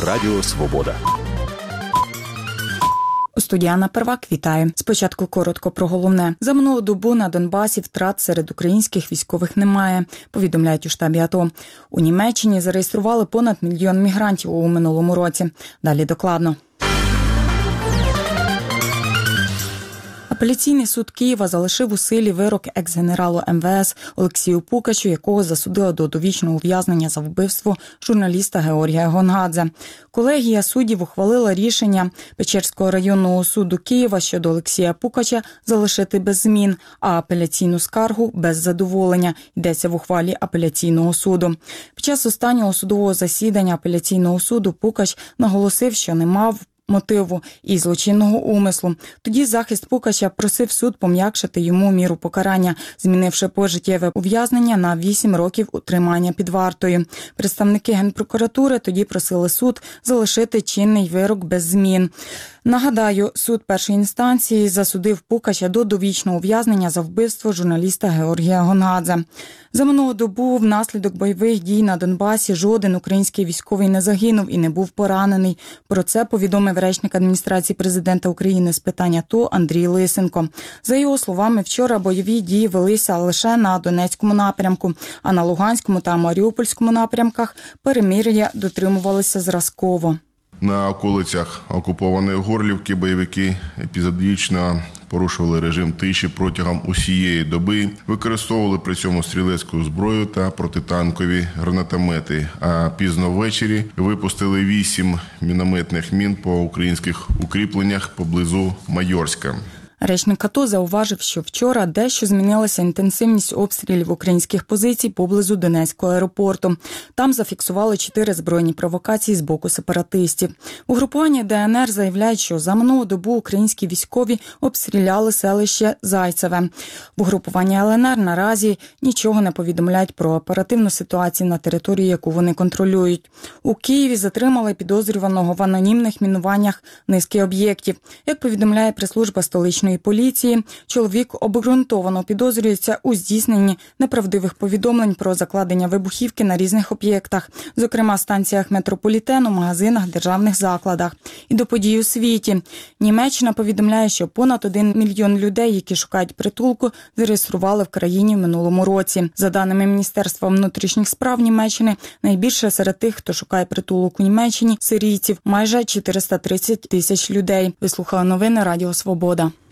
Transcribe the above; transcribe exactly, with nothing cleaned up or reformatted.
Радіо Свобода. Студія Анна Первак вітає. Спочатку коротко про головне. За минулу добу на Донбасі втрат серед українських військових немає, повідомляють у штабі АТО. У Німеччині зареєстрували понад мільйон мігрантів у минулому році. Далі докладно. Апеляційний суд Києва залишив у силі вирок екс-генералу ем ве ес Олексію Пукачу, якого засудили до довічного ув'язнення за вбивство журналіста Георгія Гонгадзе. Колегія суддів ухвалила рішення Печерського районного суду Києва щодо Олексія Пукача залишити без змін, а апеляційну скаргу – без задоволення, йдеться в ухвалі апеляційного суду. Під час останнього судового засідання апеляційного суду Пукач наголосив, що не мав мотиву і злочинного умислу. Тоді захист Пукача просив суд пом'якшити йому міру покарання, змінивши пожиттєве ув'язнення на вісім років утримання під вартою. Представники Генпрокуратури тоді просили суд залишити чинний вирок без змін. Нагадаю, суд першої інстанції засудив Пукача до довічного ув'язнення за вбивство журналіста Георгія Гонгадзе. За минулу добу внаслідок бойових дій на Донбасі жоден український військовий не загинув і не був поранений. Про це повідомив речник адміністрації президента України з питань АТО Андрій Лисенко. За його словами, вчора бойові дії велися лише на Донецькому напрямку, а на Луганському та Маріупольському напрямках перемир'я дотримувалися зразково. На околицях окупованої Горлівки бойовики епізодично порушували режим тиші протягом усієї доби, використовували при цьому стрілецьку зброю та протитанкові гранатомети, а пізно ввечері випустили вісім мінометних мін по українських укріпленнях поблизу Майорська. Речник АТО зауважив, що вчора дещо змінилася інтенсивність обстрілів українських позицій поблизу Донецького аеропорту. Там зафіксували чотири збройні провокації з боку сепаратистів. Угрупування де ен ер заявляють, що за минулу добу українські військові обстріляли селище Зайцеве. В угрупуванні ел ен ер наразі нічого не повідомляють про оперативну ситуацію на території, яку вони контролюють. У Києві затримали підозрюваного в анонімних мінуваннях низки об'єктів. Як повідомляє прес-служба столичної поліції, чоловік обґрунтовано підозрюється у здійсненні неправдивих повідомлень про закладення вибухівки на різних об'єктах, зокрема станціях метрополітену, магазинах, державних закладах. І до подій у світі. Німеччина повідомляє, що понад один мільйон людей, які шукають притулку, зареєстрували в країні в минулому році. За даними Міністерства внутрішніх справ Німеччини, найбільше серед тих, хто шукає притулок у Німеччині, сирійців, майже чотириста тридцять тисяч людей. Ви слухали новини Радіо Свобода.